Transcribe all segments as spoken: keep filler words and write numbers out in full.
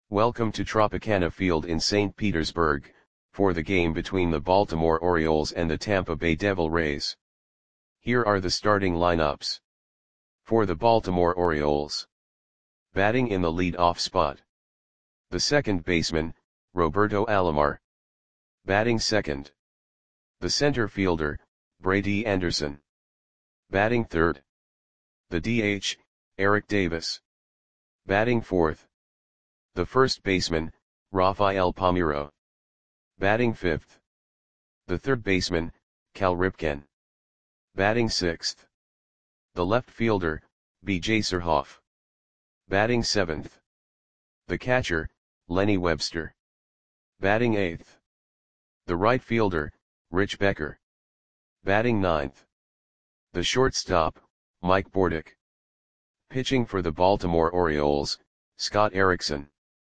Welcome to Tropicana Field in Saint Petersburg, for the game between the Baltimore Orioles and the Tampa Bay Devil Rays. Here are the starting lineups. For the Baltimore Orioles. Batting in the lead-off spot. The second baseman, Roberto Alomar. Batting second. The center fielder, Brady Anderson. Batting third. The D H, Eric Davis. Batting fourth. The first baseman, Rafael Palmeiro. Batting fifth. The third baseman, Cal Ripken. Batting sixth. The left fielder, B J Surhoff. Batting seventh. The catcher, Lenny Webster. Batting eighth. The right fielder, Rich Becker. Batting ninth. The shortstop, Mike Bordick. Pitching for the Baltimore Orioles, Scott Erickson.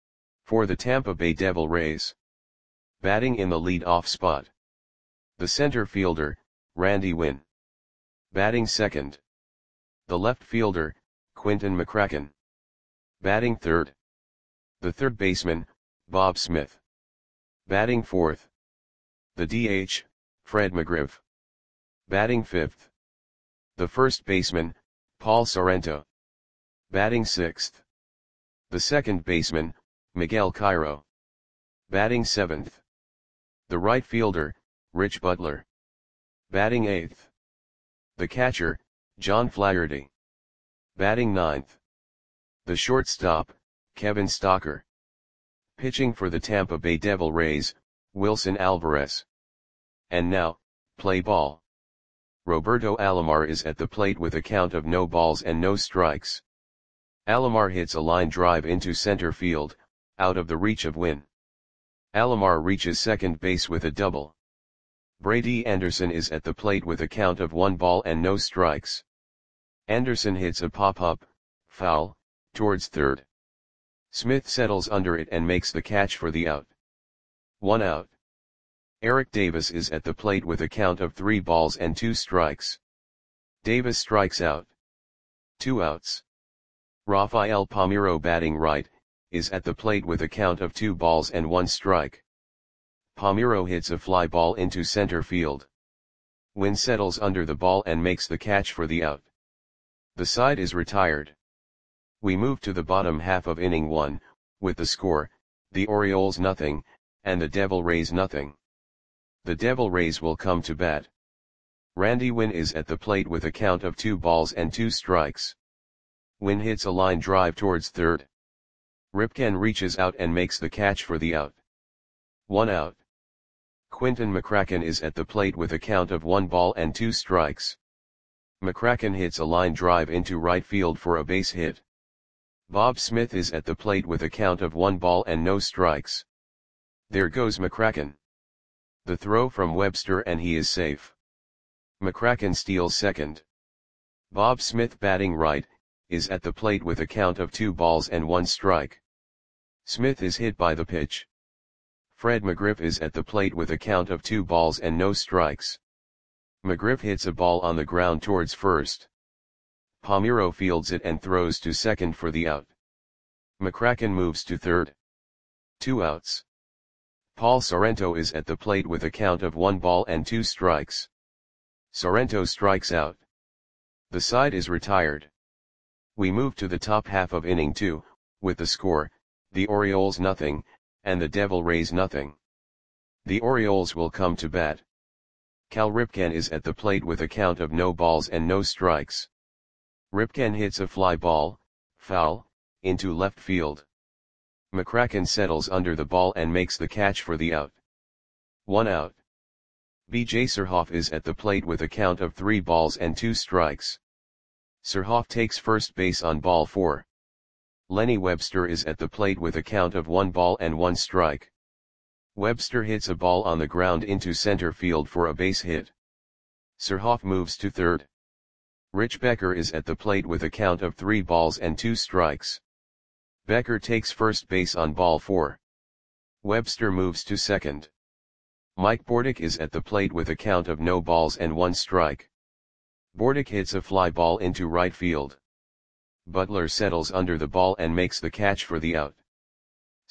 For the Tampa Bay Devil Rays. Batting in the lead-off spot. The center fielder, Randy Winn. Batting second. The left fielder, Quinton McCracken. Batting third. The third baseman, Bob Smith. Batting fourth. The D H, Fred McGriff. Batting fifth. The first baseman, Paul Sorrento. Batting sixth. The second baseman, Miguel Cairo. Batting seventh. The right fielder, Rich Butler. Batting eighth. The catcher, John Flaherty. Batting ninth. The shortstop, Kevin Stocker. Pitching for the Tampa Bay Devil Rays, Wilson Alvarez. And now, play ball. Roberto Alomar is at the plate with a count of no balls and no strikes. Alomar hits a line drive into center field, out of the reach of Winn. Alomar reaches second base with a double. Brady Anderson is at the plate with a count of one ball and no strikes. Anderson hits a pop-up, foul, towards third. Smith settles under it and makes the catch for the out. One out. Eric Davis is at the plate with a count of three balls and two strikes. Davis strikes out. Two outs. Rafael Palmeiro, batting right, is at the plate with a count of two balls and one strike. Palmeiro hits a fly ball into center field. Winn settles under the ball and makes the catch for the out. The side is retired. We move to the bottom half of inning one, with the score, the Orioles nothing, and the Devil Rays nothing. The Devil Rays will come to bat. Randy Winn is at the plate with a count of two balls and two strikes. Winn hits a line drive towards third. Ripken reaches out and makes the catch for the out. One out. Quinton McCracken is at the plate with a count of one ball and two strikes. McCracken hits a line drive into right field for a base hit. Bob Smith is at the plate with a count of one ball and no strikes. There goes McCracken. The throw from Webster and he is safe. McCracken steals second. Bob Smith, batting right, is at the plate with a count of two balls and one strike. Smith is hit by the pitch. Fred McGriff is at the plate with a count of two balls and no strikes. McGriff hits a ball on the ground towards first. Palmeiro fields it and throws to second for the out. McCracken moves to third. Two outs. Paul Sorrento is at the plate with a count of one ball and two strikes. Sorrento strikes out. The side is retired. We move to the top half of inning two, with the score, the Orioles nothing, and the Devil Rays nothing. The Orioles will come to bat. Cal Ripken is at the plate with a count of no balls and no strikes. Ripken hits a fly ball, foul, into left field. McCracken settles under the ball and makes the catch for the out. One out. B J Surhoff is at the plate with a count of three balls and two strikes. Surhoff takes first base on ball four. Lenny Webster is at the plate with a count of one ball and one strike. Webster hits a ball on the ground into center field for a base hit. Surhoff moves to third. Rich Becker is at the plate with a count of three balls and two strikes. Becker takes first base on ball four. Webster moves to second. Mike Bordick is at the plate with a count of no balls and one strike. Bordick hits a fly ball into right field. Butler settles under the ball and makes the catch for the out.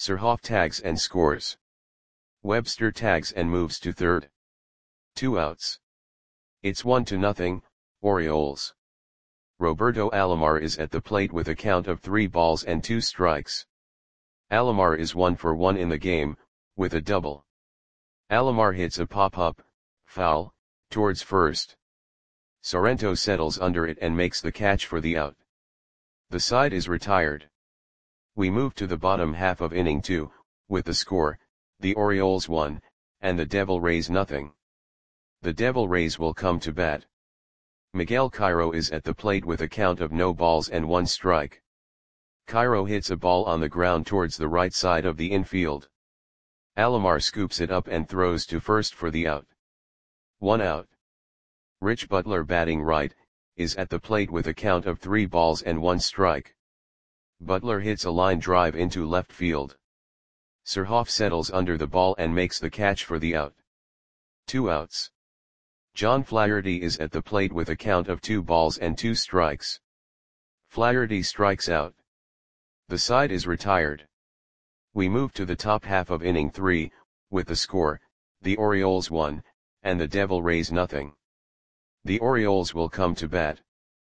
Surhoff tags and scores. Webster tags and moves to third. Two outs. It's one to nothing, Orioles. Roberto Alomar is at the plate with a count of three balls and two strikes. Alomar is one for one in the game, with a double. Alomar hits a pop-up, foul, towards first. Sorrento settles under it and makes the catch for the out. The side is retired. We move to the bottom half of inning two, with the score, the Orioles one, and the Devil Rays nothing. The Devil Rays will come to bat. Miguel Cairo is at the plate with a count of no balls and one strike. Cairo hits a ball on the ground towards the right side of the infield. Alomar scoops it up and throws to first for the out. One out. Rich Butler, batting right, is at the plate with a count of three balls and one strike. Butler hits a line drive into left field. Surhoff settles under the ball and makes the catch for the out. Two outs. John Flaherty is at the plate with a count of two balls and two strikes. Flaherty strikes out. The side is retired. We move to the top half of inning three, with the score, the Orioles one, and the Devil Rays nothing. The Orioles will come to bat.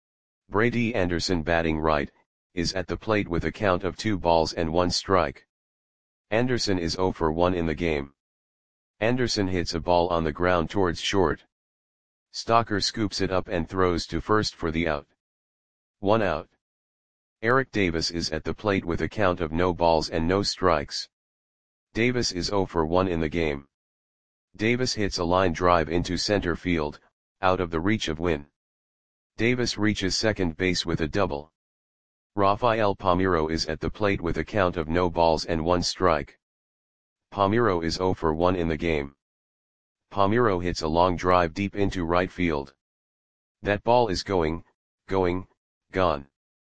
Brady Anderson, batting right, is at the plate with a count of two balls and one strike. Anderson is zero for one in the game. Anderson hits a ball on the ground towards short. Stalker scoops it up and throws to first for the out. One out. Eric Davis is at the plate with a count of no balls and no strikes. Davis is zero for one in the game. Davis hits a line drive into center field, out of the reach of Wynn. Davis reaches second base with a double. Rafael Palmeiro is at the plate with a count of no balls and one strike. Palmeiro is zero for one in the game. Palmeiro hits a long drive deep into right field. That ball is going, going, gone.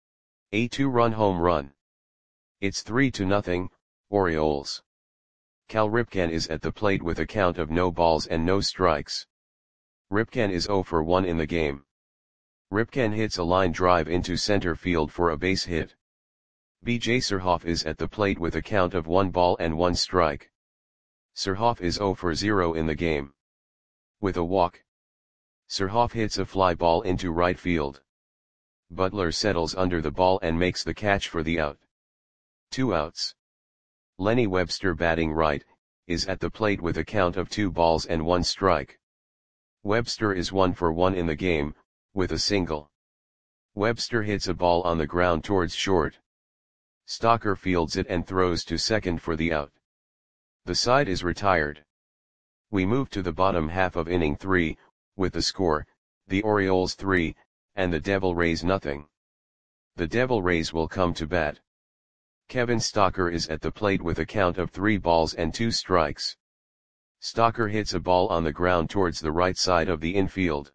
A two-run home run. It's three to nothing, Orioles. Cal Ripken is at the plate with a count of no balls and no strikes. Ripken is zero for one in the game. Ripken hits a line drive into center field for a base hit. B J Surhoff is at the plate with a count of one ball and one strike. Surhoff is zero for zero in the game. With a walk. Surhoff hits a fly ball into right field. Butler settles under the ball and makes the catch for the out. Two outs. Lenny Webster, batting right, is at the plate with a count of two balls and one strike. Webster is one for one in the game, with a single. Webster hits a ball on the ground towards short. Stalker fields it and throws to second for the out. The side is retired. We move to the bottom half of inning three, with the score, the Orioles three, and the Devil Rays nothing. The Devil Rays will come to bat. Kevin Stalker is at the plate with a count of three balls and two strikes. Stalker hits a ball on the ground towards the right side of the infield.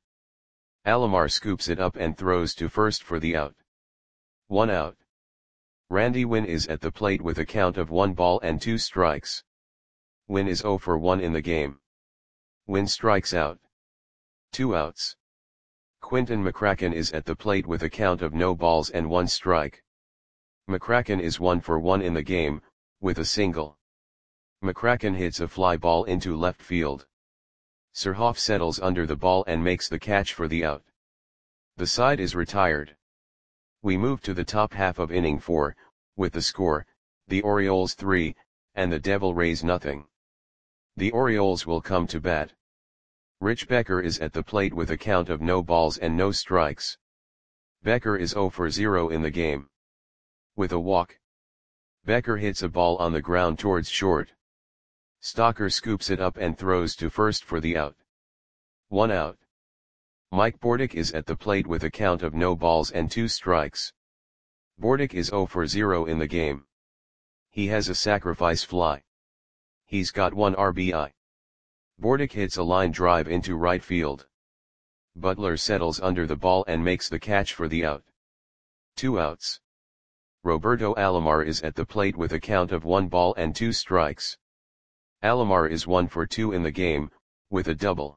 Alomar scoops it up and throws to first for the out. One out. Randy Wynn is at the plate with a count of one ball and two strikes. Wynn is zero for one in the game. Wynn strikes out. Two outs. Quinton McCracken is at the plate with a count of no balls and one strike. McCracken is one for one in the game, with a single. McCracken hits a fly ball into left field. Surhoff settles under the ball and makes the catch for the out. The side is retired. We move to the top half of inning four, with the score, the Orioles three, and the Devil Rays nothing. The Orioles will come to bat. Rich Becker is at the plate with a count of no balls and no strikes. Becker is zero for zero in the game. With a walk. Becker hits a ball on the ground towards short. Stalker scoops it up and throws to first for the out. One out. Mike Bordick is at the plate with a count of no balls and two strikes. Bordick is zero for zero in the game. He has a sacrifice fly. He's got one R B I. Bordick hits a line drive into right field. Butler settles under the ball and makes the catch for the out. Two outs. Roberto Alomar is at the plate with a count of one ball and two strikes. Alomar is one for two in the game, with a double.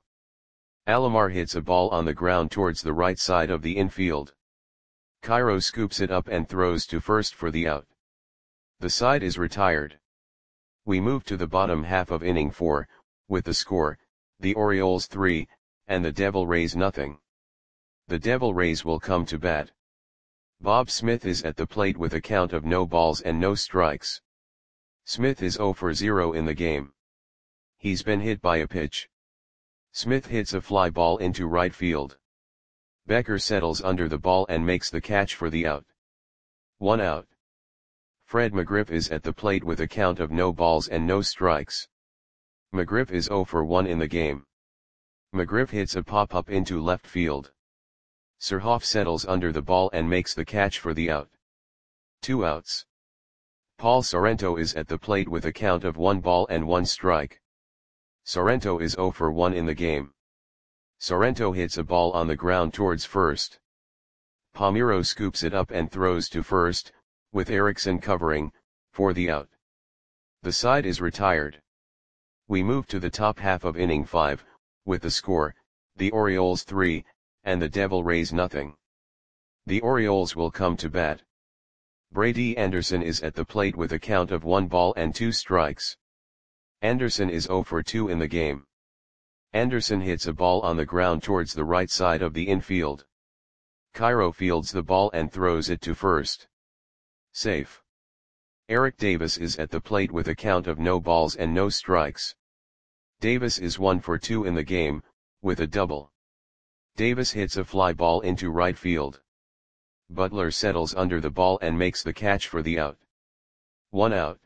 Alomar hits a ball on the ground towards the right side of the infield. Cairo scoops it up and throws to first for the out. The side is retired. We move to the bottom half of inning four, with the score, the Orioles three, and the Devil Rays nothing. The Devil Rays will come to bat. Bob Smith is at the plate with a count of no balls and no strikes. Smith is oh for oh in the game. He's been hit by a pitch. Smith hits a fly ball into right field. Becker settles under the ball and makes the catch for the out. One out. Fred McGriff is at the plate with a count of no balls and no strikes. McGriff is oh for one in the game. McGriff hits a pop-up into left field. Surhoff settles under the ball and makes the catch for the out. Two outs. Paul Sorrento is at the plate with a count of one ball and one strike. Sorrento is oh for one in the game. Sorrento hits a ball on the ground towards first. Palmeiro scoops it up and throws to first, with Erickson covering, for the out. The side is retired. We move to the top half of inning five, with the score, the Orioles three, and the Devil Rays nothing. The Orioles will come to bat. Brady Anderson is at the plate with a count of one ball and two strikes. Anderson is oh for two in the game. Anderson hits a ball on the ground towards the right side of the infield. Cairo fields the ball and throws it to first. Safe. Eric Davis is at the plate with a count of no balls and no strikes. Davis is one for two in the game, with a double. Davis hits a fly ball into right field. Butler settles under the ball and makes the catch for the out. One out.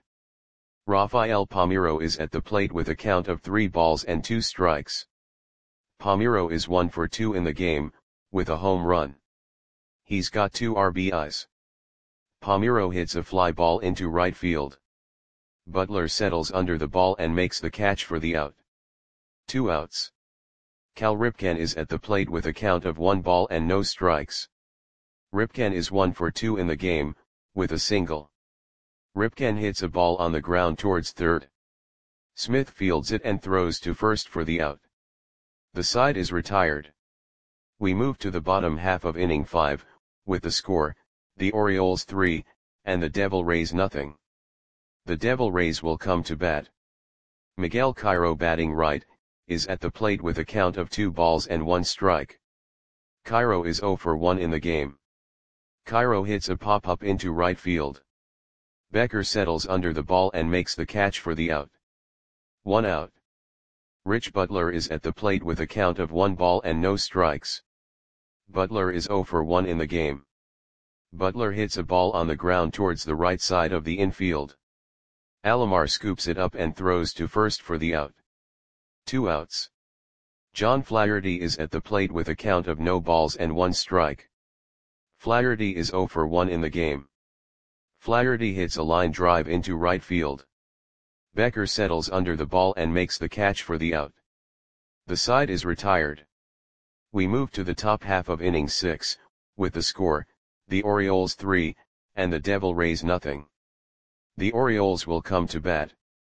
Rafael Palmeiro is at the plate with a count of three balls and two strikes. Palmeiro is one for two in the game, with a home run. He's got two R B Is. Palmeiro hits a fly ball into right field. Butler settles under the ball and makes the catch for the out. Two outs. Cal Ripken is at the plate with a count of one ball and no strikes. Ripken is one for two in the game, with a single. Ripken hits a ball on the ground towards third. Smith fields it and throws to first for the out. The side is retired. We move to the bottom half of inning five, with the score, the Orioles three, and the Devil Rays nothing. The Devil Rays will come to bat. Miguel Cairo, batting right, is at the plate with a count of two balls and one strike. Cairo is oh for one in the game. Cairo hits a pop-up into right field. Becker settles under the ball and makes the catch for the out. One out. Rich Butler is at the plate with a count of one ball and no strikes. Butler is oh for one in the game. Butler hits a ball on the ground towards the right side of the infield. Alomar scoops it up and throws to first for the out. Two outs. John Flaherty is at the plate with a count of no balls and one strike. Flaherty is oh for one in the game. Flaherty hits a line drive into right field. Becker settles under the ball and makes the catch for the out. The side is retired. We move to the top half of inning six, with the score, the Orioles three, and the Devil Rays nothing. The Orioles will come to bat.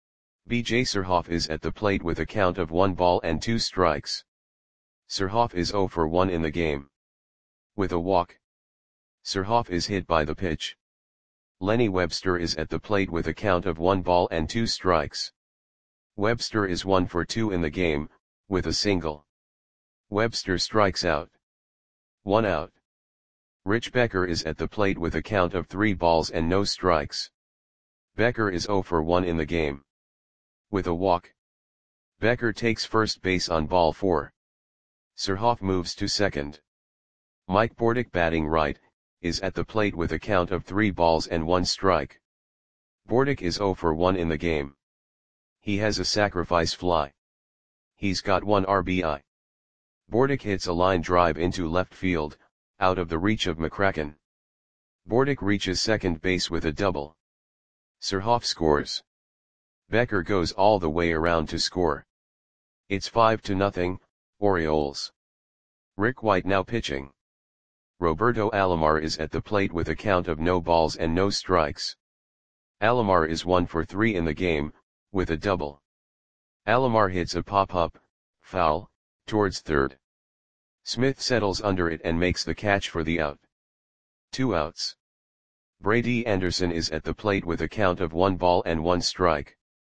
B J Surhoff is at the plate with a count of one ball and two strikes. Surhoff is oh for one in the game. With a walk. Surhoff is hit by the pitch. Lenny Webster is at the plate with a count of one ball and two strikes. Webster is one for two in the game, with a single. Webster strikes out. One out. Rich Becker is at the plate with a count of three balls and no strikes. Becker is oh for one in the game. With a walk. Becker takes first base on ball four. Surhoff moves to second. Mike Bordick, batting right, is at the plate with a count of three balls and one strike. Bordick is oh for one in the game. He has a sacrifice fly. He's got one R B I. Bordick hits a line drive into left field, out of the reach of McCracken. Bordick reaches second base with a double. Surhoff scores. Becker goes all the way around to score. It's five to nothing, Orioles. Rick White now pitching. Roberto Alomar is at the plate with a count of no balls and no strikes. Alomar is one for three in the game, with a double. Alomar hits a pop-up, foul, towards third. Smith settles under it and makes the catch for the out. Two outs. Brady Anderson is at the plate with a count of one ball and one strike.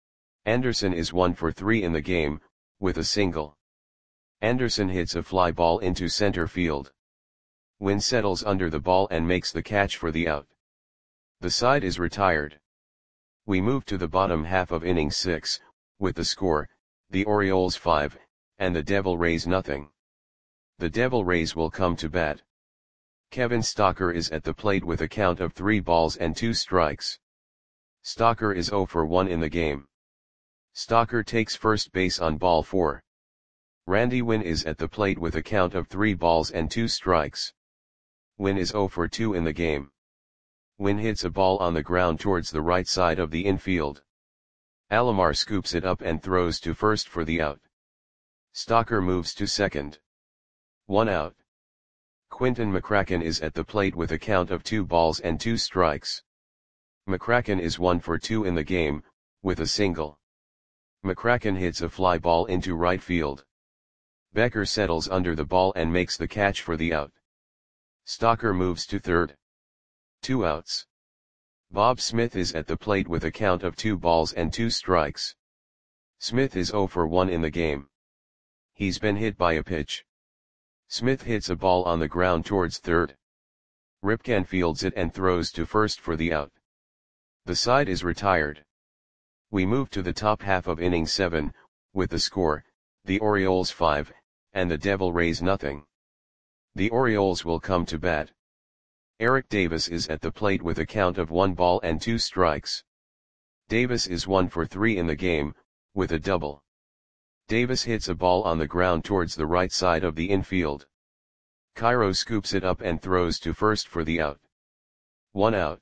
Anderson is one for three in the game, with a single. Anderson hits a fly ball into center field. Wynn settles under the ball and makes the catch for the out. The side is retired. We move to the bottom half of inning six, with the score, the Orioles five, and the Devil Rays nothing. The Devil Rays will come to bat. Kevin Stocker is at the plate with a count of three balls and two strikes. Stocker is zero for one in the game. Stocker takes first base on ball four. Randy Wynn is at the plate with a count of three balls and two strikes. Wynn is zero for two in the game. Wynn hits a ball on the ground towards the right side of the infield. Alomar scoops it up and throws to first for the out. Stocker moves to second. One out. Quinton McCracken is at the plate with a count of two balls and two strikes. McCracken is one for two in the game, with a single. McCracken hits a fly ball into right field. Becker settles under the ball and makes the catch for the out. Stocker moves to third. Two outs. Bob Smith is at the plate with a count of two balls and two strikes. Smith is zero for one in the game. He's been hit by a pitch. Smith hits a ball on the ground towards third. Ripken fields it and throws to first for the out. The side is retired. We move to the top half of inning seven, with the score, the Orioles five, and the Devil Rays nothing. The Orioles will come to bat. Eric Davis is at the plate with a count of one ball and two strikes. Davis is one for three in the game, with a double. Davis hits a ball on the ground towards the right side of the infield. Cairo scoops it up and throws to first for the out. One out.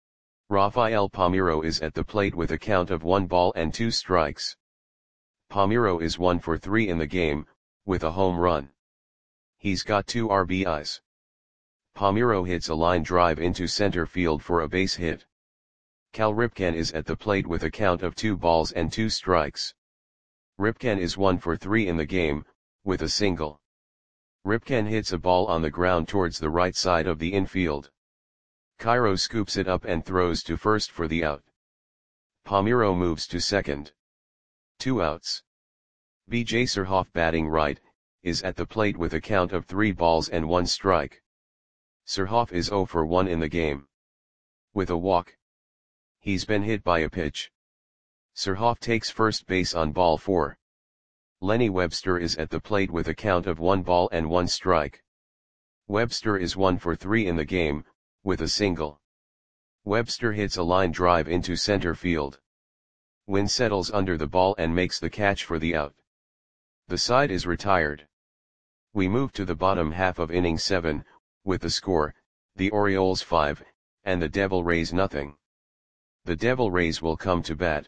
Rafael Palmeiro is at the plate with a count of one ball and two strikes. Palmeiro is one for three in the game, with a home run. He's got two R B Is. Palmeiro hits a line drive into center field for a base hit. Cal Ripken is at the plate with a count of two balls and two strikes. Ripken is one for three in the game, with a single. Ripken hits a ball on the ground towards the right side of the infield. Cairo scoops it up and throws to first for the out. Palmeiro moves to second. Two outs. B J Surhoff, batting right, is at the plate with a count of three balls and one strike. Surhoff is zero for one in the game. With a walk. He's been hit by a pitch. Surhoff takes first base on ball four. Lenny Webster is at the plate with a count of one ball and one strike. Webster is one for three in the game, with a single. Webster hits a line drive into center field. Wynn settles under the ball and makes the catch for the out. The side is retired. We move to the bottom half of inning seven, with the score, the Orioles five, and the Devil Rays nothing. The Devil Rays will come to bat.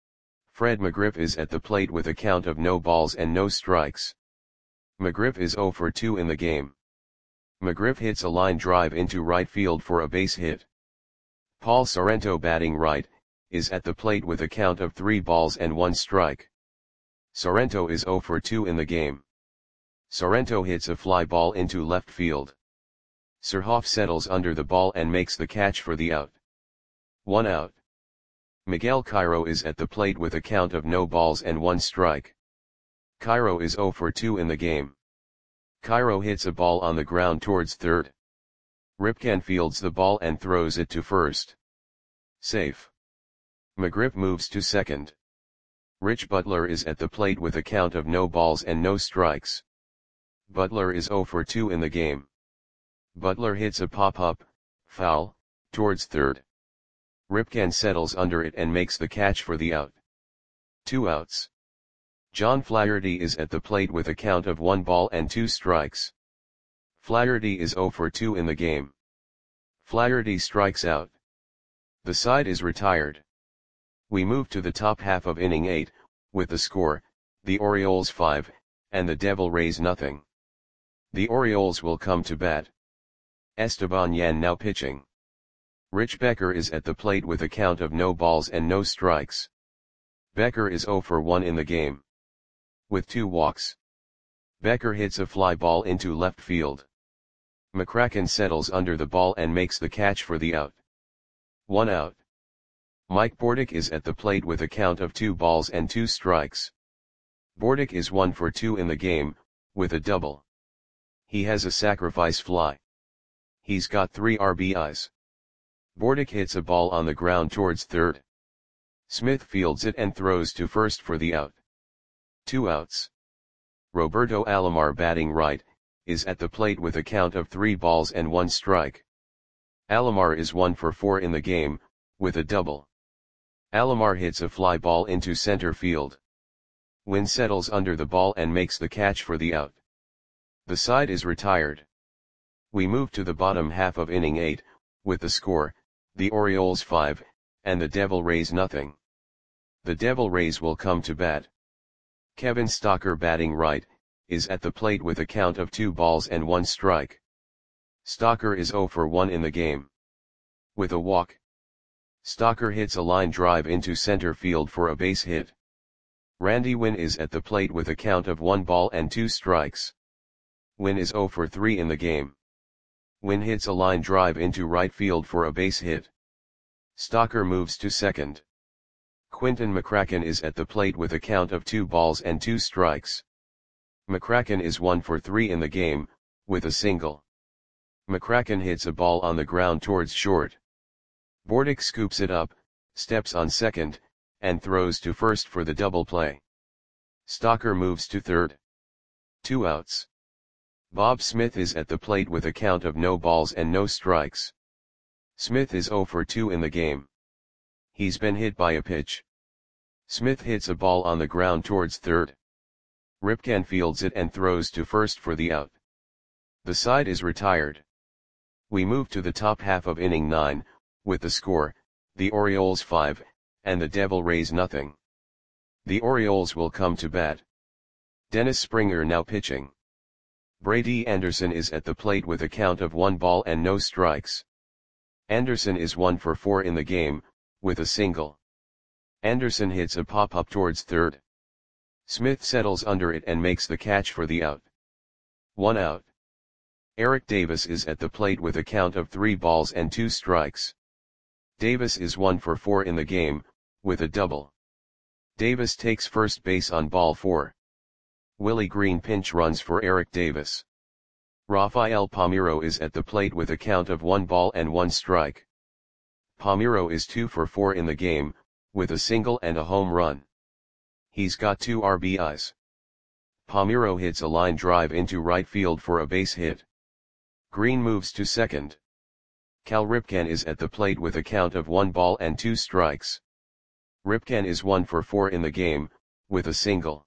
Fred McGriff is at the plate with a count of no balls and no strikes. McGriff is zero for two in the game. McGriff hits a line drive into right field for a base hit. Paul Sorrento, batting right, is at the plate with a count of three balls and one strike. Sorrento is zero for two in the game. Sorrento hits a fly ball into left field. Surhoff settles under the ball and makes the catch for the out. One out. Miguel Cairo is at the plate with a count of no balls and one strike. Cairo is zero for two in the game. Cairo hits a ball on the ground towards third. Ripken fields the ball and throws it to first. Safe. McGriff moves to second. Rich Butler is at the plate with a count of no balls and no strikes. Butler is zero for two in the game. Butler hits a pop-up, foul, towards third. Ripken settles under it and makes the catch for the out. Two outs. John Flaherty is at the plate with a count of one ball and two strikes. Flaherty is zero for two in the game. Flaherty strikes out. The side is retired. We move to the top half of inning eight, with the score, the Orioles five, and the Devil Rays nothing. The Orioles will come to bat. Esteban Yan now pitching. Rich Becker is at the plate with a count of no balls and no strikes. Becker is zero for one in the game. With two walks. Becker hits a fly ball into left field. McCracken settles under the ball and makes the catch for the out. One out. Mike Bordick is at the plate with a count of two balls and two strikes. Bordick is one for two in the game, with a double. He has a sacrifice fly. He's got three R B Is. Bordick hits a ball on the ground towards third. Smith fields it and throws to first for the out. Two outs. Roberto Alomar, batting right, is at the plate with a count of three balls and one strike. Alomar is one for four in the game, with a double. Alomar hits a fly ball into center field. Wynn settles under the ball and makes the catch for the out. The side is retired. We move to the bottom half of inning eight, with the score, the Orioles five, and the Devil Rays nothing. The Devil Rays will come to bat. Kevin Stocker, batting right, is at the plate with a count of two balls and one strike. Stocker is zero for one in the game. With a walk. Stocker hits a line drive into center field for a base hit. Randy Wynn is at the plate with a count of one ball and two strikes. Wynn is zero for three in the game. Wynn hits a line drive into right field for a base hit. Stocker moves to second. Quinton McCracken is at the plate with a count of two balls and two strikes. McCracken is one for three in the game, with a single. McCracken hits a ball on the ground towards short. Bordick scoops it up, steps on second, and throws to first for the double play. Stocker moves to third. Two outs. Bob Smith is at the plate with a count of no balls and no strikes. Smith is zero for two in the game. He's been hit by a pitch. Smith hits a ball on the ground towards third. Ripken fields it and throws to first for the out. The side is retired. We move to the top half of inning nine, with the score, the Orioles five, and the Devil Rays nothing. The Orioles will come to bat. Dennis Springer now pitching. Brady Anderson is at the plate with a count of one ball and no strikes. Anderson is one for four in the game, with a single. Anderson hits a pop-up towards third. Smith settles under it and makes the catch for the out. One out. Eric Davis is at the plate with a count of three balls and two strikes. Davis is one for four in the game, with a double. Davis takes first base on ball four. Willie Green pinch runs for Eric Davis. Rafael Palmeiro is at the plate with a count of one ball and one strike. Palmeiro is two for four in the game, with a single and a home run. He's got two R B Is. Palmeiro hits a line drive into right field for a base hit. Green moves to second. Cal Ripken is at the plate with a count of one ball and two strikes. Ripken is one for four in the game, with a single.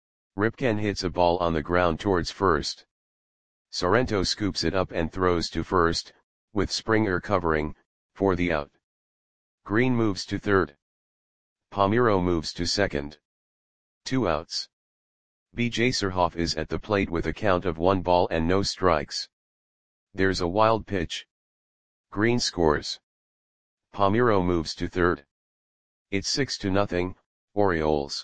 Ripken hits a ball on the ground towards first. Sorrento scoops it up and throws to first, with Springer covering, for the out. Green moves to third. Palmeiro moves to second. Two outs. B J Surhoff is at the plate with a count of one ball and no strikes. There's a wild pitch. Green scores. Palmeiro moves to third. It's six to nothing, Orioles.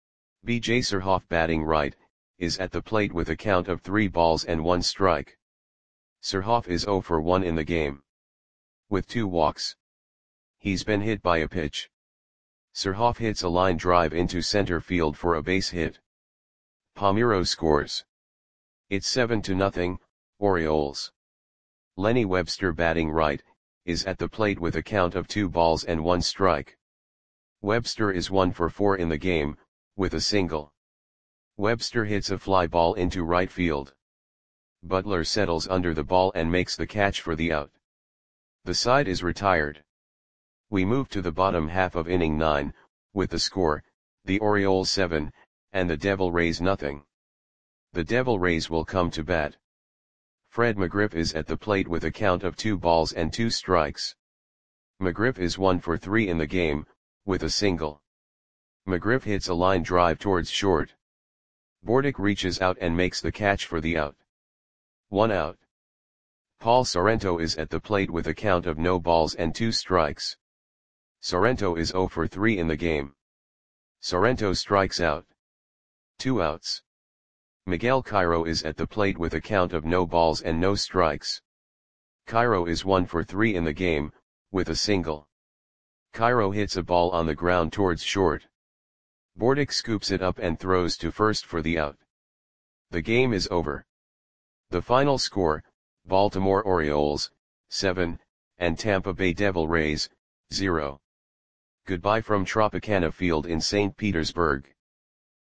B J Surhoff, batting right, is at the plate with a count of three balls and one strike. Surhoff is zero for one in the game. With two walks. He's been hit by a pitch. Surhoff hits a line drive into center field for a base hit. Palmeiro scores. It's seven to nothing, Orioles. Lenny Webster, batting right, is at the plate with a count of two balls and one strike. Webster is one for four in the game, with a single. Webster hits a fly ball into right field. Butler settles under the ball and makes the catch for the out. The side is retired. We move to the bottom half of inning nine, with the score, the Orioles seven, and the Devil Rays nothing. The Devil Rays will come to bat. Fred McGriff is at the plate with a count of two balls and two strikes. McGriff is one for three in the game, with a single. McGriff hits a line drive towards short. Bordick reaches out and makes the catch for the out. One out. Paul Sorrento is at the plate with a count of no balls and two strikes. Sorrento is zero for three in the game. Sorrento strikes out. Two outs. Miguel Cairo is at the plate with a count of no balls and no strikes. Cairo is one for three in the game, with a single. Cairo hits a ball on the ground towards short. Bordick scoops it up and throws to first for the out. The game is over. The final score, Baltimore Orioles, seven, and Tampa Bay Devil Rays, zero. Goodbye from Tropicana Field in Saint Petersburg.